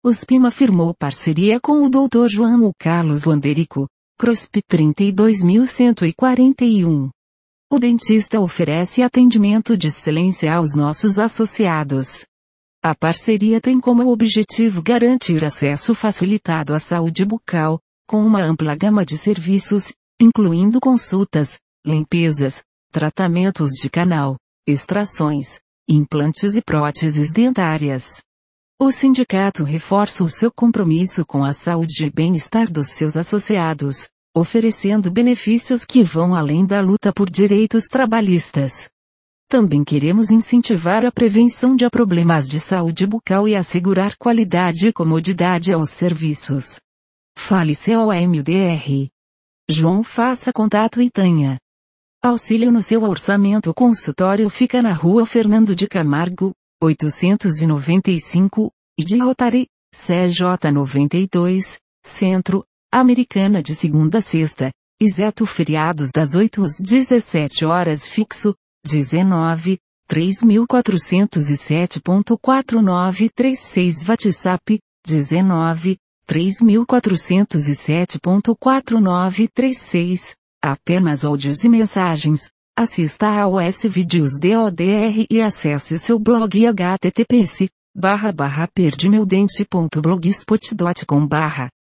O SPIMA firmou parceria com o Dr. João Carlos Landerico, CROSP 32141. O dentista oferece atendimento de excelência aos nossos associados. A parceria tem como objetivo garantir acesso facilitado à saúde bucal, com uma ampla gama de serviços, incluindo consultas, limpezas, tratamentos de canal, extrações, implantes e próteses dentárias. O sindicato reforça o seu compromisso com a saúde e bem-estar dos seus associados, oferecendo benefícios que vão além da luta por direitos trabalhistas. Também queremos incentivar a prevenção de problemas de saúde bucal e assegurar qualidade e comodidade aos serviços. Fale COMDR. João, faça contato e tenha auxílio no seu orçamento. O consultório fica na Rua Fernando de Camargo, 895, e de Rotary, CJ 92, Centro, Americana, de segunda a sexta, exceto feriados das 8 às 17 horas fixo, 19, 3407.4936 WhatsApp, 19, 3407.4936, apenas áudios e mensagens. Assista ao S-Vídeos DODR e acesse seu blog https://perdemeudente.blogspot.com/